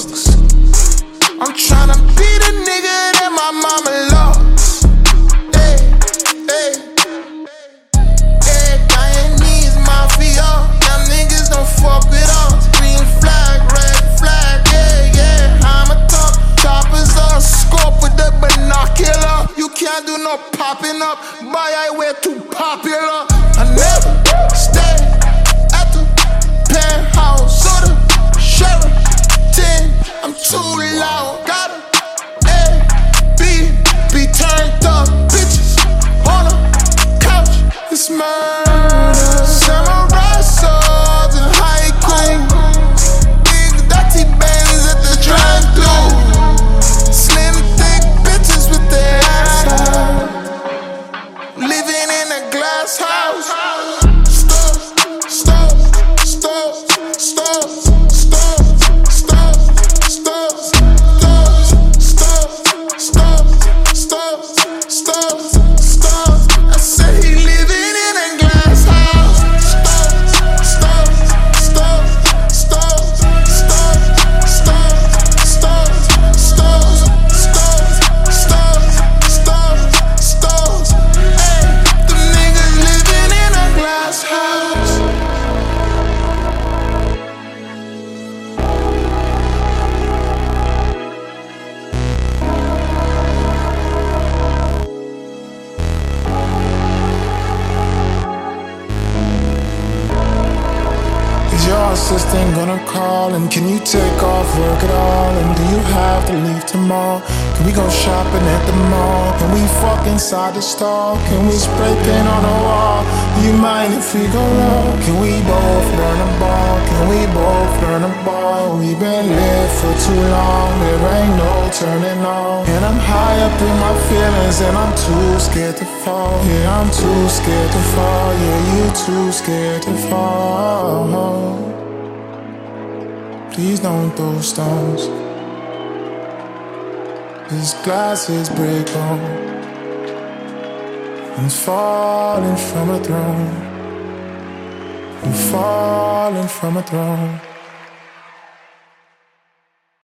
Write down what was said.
looks. I'm tryna be the nigga that my mama loves. Hey, hey, hey, Guyanese mafia. Them niggas don't fuck with us. Green flag, red flag, yeah, yeah. I'm a top. Choppers on scope with the binocular. You can't do no popping up. Boy, I way too popular. I never stay at the penthouse or the Sheraton. I'm too loud. Gotta be turned up. Bitches on the couch. It's murder. Samurai swords and haiku. Big dirty bands at the drive-thru. Slim thick bitches with their ass out. Living in a glass house. Your assistant gonna call, and can you take off work at all? And do you have to leave tomorrow? Can we go shopping at the mall? Can we fuck inside the store? Can we spray paint on the wall? Do you mind if we go low? Can we both learn a ball? Can we both learn a ball? We've been lit for too long, there ain't no turning on. And I'm high up in my feelings, and I'm too scared to fall. Yeah, I'm too scared to fall. Yeah, you too scared to fall. Please don't throw stones. This glass is break on. I'm falling from a throne. I'm falling from a throne.